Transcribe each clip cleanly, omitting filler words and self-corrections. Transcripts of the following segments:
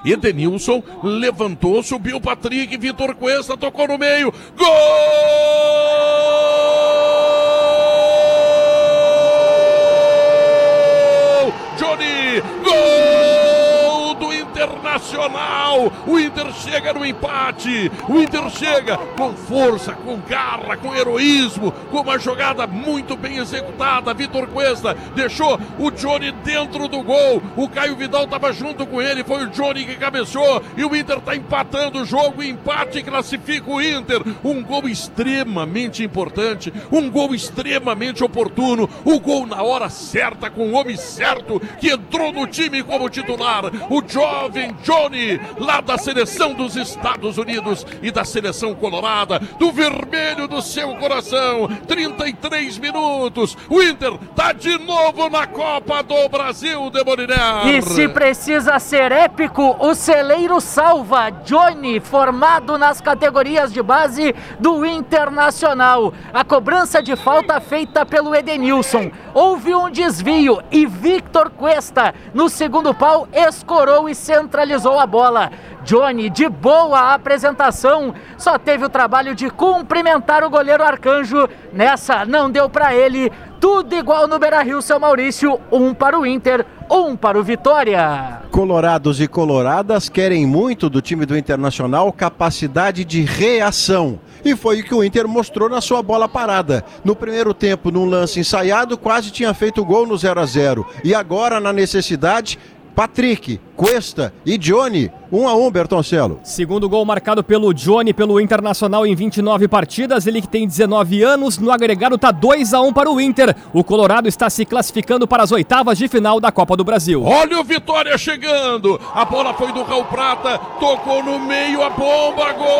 Edenilson levantou, subiu o Patrick, Vitor Cuesta tocou no meio. Gol! Johnny! Gol do Internacional! O Inter chega no empate, o Inter chega com força, com garra, com heroísmo, com uma jogada muito bem executada. Vitor Cuesta deixou o Johnny dentro do gol, o Caio Vidal estava junto com ele, foi o Johnny que cabeceou e o Inter está empatando o jogo. Empate classifica o Inter. Um gol extremamente importante, um gol extremamente oportuno, o gol na hora certa, com o homem certo que entrou no time como titular, o jovem Johnny, lá da seleção dos Estados Unidos e da seleção colorada, do vermelho do seu coração. 33 minutos, o Inter tá de novo na Copa do Brasil, Demoliner. E se precisa ser épico, o celeiro salva. Johnny, formado nas categorias de base do Internacional. A cobrança de falta feita pelo Edenilson. Houve um desvio e Vitor Cuesta, no segundo pau, escorou e centralizou a bola. Johnny, de boa apresentação, só teve o trabalho de cumprimentar o goleiro Arcanjo. Nessa não deu pra ele. Tudo igual no Beira-Rio, seu Maurício. 1 para o Inter, 1 para o Vitória. Colorados e coloradas querem muito do time do Internacional capacidade de reação. E foi o que o Inter mostrou na sua bola parada. No primeiro tempo, num lance ensaiado, quase tinha feito gol no 0-0. E agora, na necessidade, Patrick, Cuesta e Johnny, 1-1, Bertoncello. Segundo gol marcado pelo Johnny, pelo Internacional em 29 partidas, ele que tem 19 anos, no agregado tá 2-1 para o Inter. O Colorado está se classificando para as oitavas de final da Copa do Brasil. Olha o Vitória chegando, a bola foi do Raul Prata, tocou no meio, a bomba, gol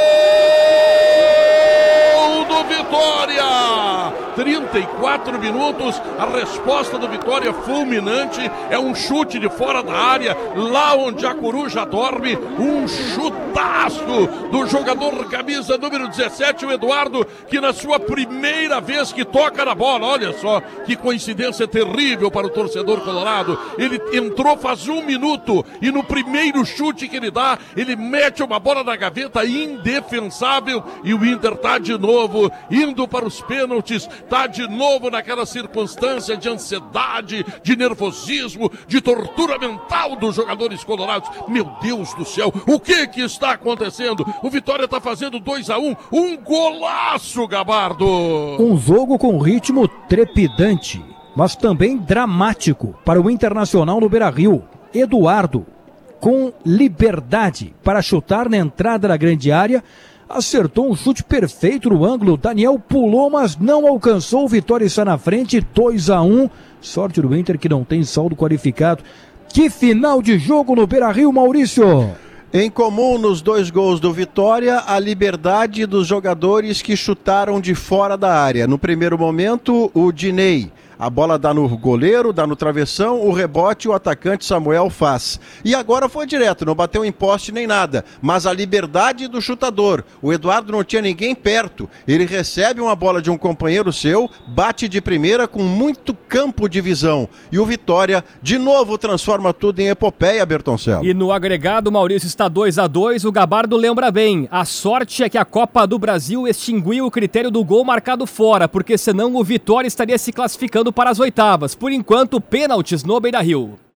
do Vitória! 34 minutos, a resposta do Vitória fulminante, é um chute de fora da área, lá onde a coruja dorme, um chutaço do jogador camisa número 17, o Eduardo, que na sua primeira vez que toca na bola, olha só, que coincidência terrível para o torcedor colorado, ele entrou faz 1 minuto e no primeiro chute que ele dá, ele mete uma bola na gaveta indefensável e o Inter tá de novo indo para os pênaltis, tá de novo naquela circunstância de ansiedade, de nervosismo, de tortura mental dos jogadores colorados. Meu Deus do céu, o que está acontecendo? O Vitória está fazendo 2-1, um golaço, Gabardo. Um jogo com ritmo trepidante, mas também dramático para o Internacional no Beira-Rio. Eduardo, com liberdade para chutar na entrada da grande área, acertou um chute perfeito no ângulo. Daniel pulou, mas não alcançou. O Vitória está na frente, 2-1. Sorte do Inter que não tem saldo qualificado. Que final de jogo no Beira-Rio, Maurício! Em comum nos 2 gols do Vitória, a liberdade dos jogadores que chutaram de fora da área. No primeiro momento, o Dinei. A bola dá no goleiro, dá no travessão, o rebote o atacante Samuel faz. E agora foi direto, não bateu em poste nem nada. Mas a liberdade do chutador. O Eduardo não tinha ninguém perto. Ele recebe uma bola de um companheiro seu, bate de primeira com muito campo de visão. E o Vitória, de novo, transforma tudo em epopeia, Bertoncello. E no agregado, o Maurício está 2-2. O Gabardo lembra bem. A sorte é que a Copa do Brasil extinguiu o critério do gol marcado fora, porque senão o Vitória estaria se classificando para as oitavas. Por enquanto, pênaltis no Beira-Rio.